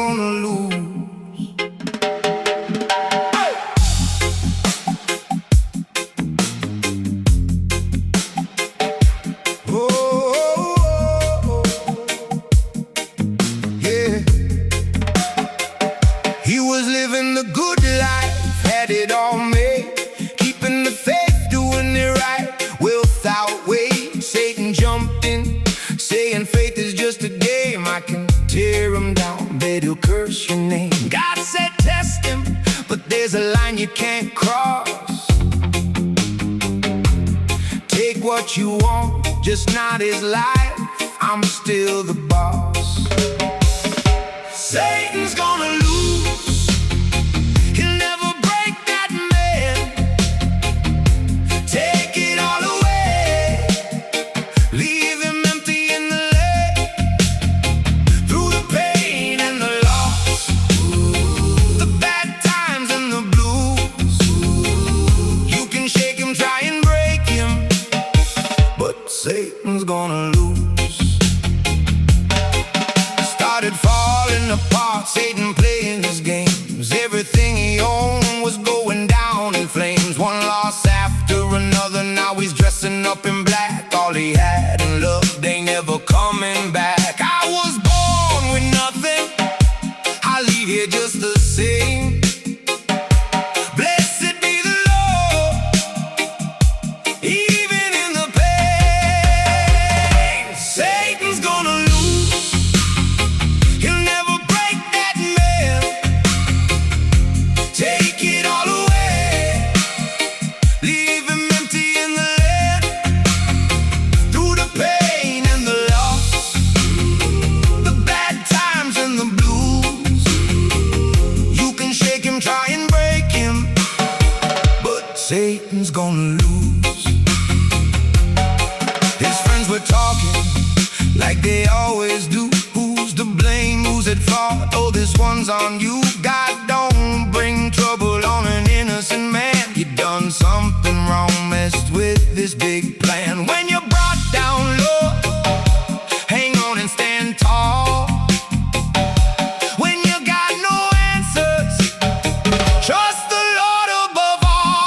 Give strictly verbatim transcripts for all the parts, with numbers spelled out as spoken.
gonna lose. Oh, yeah. He was living the good life, had it all made, keeping the faith, doing it right, wealth outweighed. Satan jumped in, saying faith is just a game. I can tear him down, bet he'll curse your name. God said test him, but there's a line you can't cross. Take what you want, just not his life, I'm still the boss. Satan's gonna lose, he'll never break that man. Take it all away, leave him empty in the lake. Through the pain and the loss, the bad times and the blues, you can shake him, try and break him, but Satan's gonna lose. Started falling apart, Satan playing his games. Everything he owned was going down in flames. One loss after another, now he's dressing up in black. All he had and loved ain't never coming back. I was born with nothing, I leave here just the same. Blessed be the Lord, even in the pain. Satan's gonna lose, he'll never break that man. Take it all away, leave him empty in the land. Through the pain and the loss, the bad times and the blues, you can shake him, try and break him, but Satan's gonna lose. His friends were talking like they always do. Who's to blame, who's at fault? Oh, this one's on you. God don't bring trouble on an innocent man. You done something wrong, messed with this big plan. When you're brought down low, hang on and stand tall. When you got no answers, trust the Lord above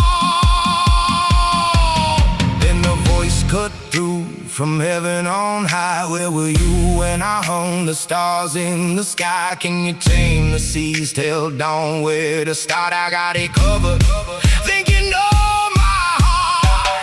all. Then the voice cut through from heaven on high. Where were you when I hung the stars in the sky? Can you tame the seas till dawn? Where to start? I got it covered. Think you know my heart.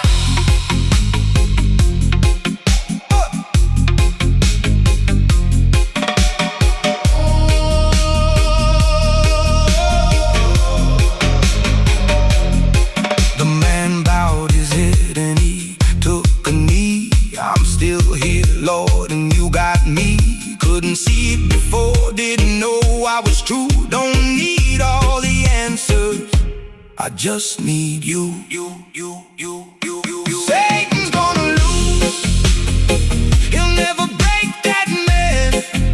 The man bowed his head and he took a knee. I'm still here, Lord, and you got me. Couldn't see it before, didn't know I was true. Don't need all the answers, I just need you. You, you, you, you, you, you. Satan's gonna lose, he'll never break that man.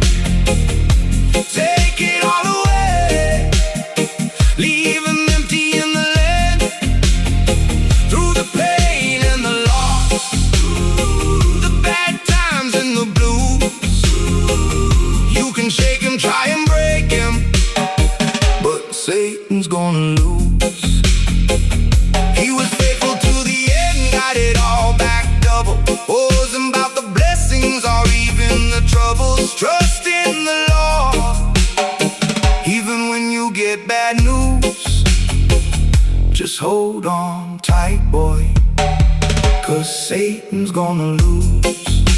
Take it all away, leave him empty in the land. Through the pain and the loss, the bad times and the blues, you can shake him, try and break him, but Satan's gonna lose. He was faithful to the end, got it all back double. Wasn't about the blessings or even the troubles. Trust in the Lord, even when you get bad news. Just hold on tight, boy, 'cause Satan's gonna lose.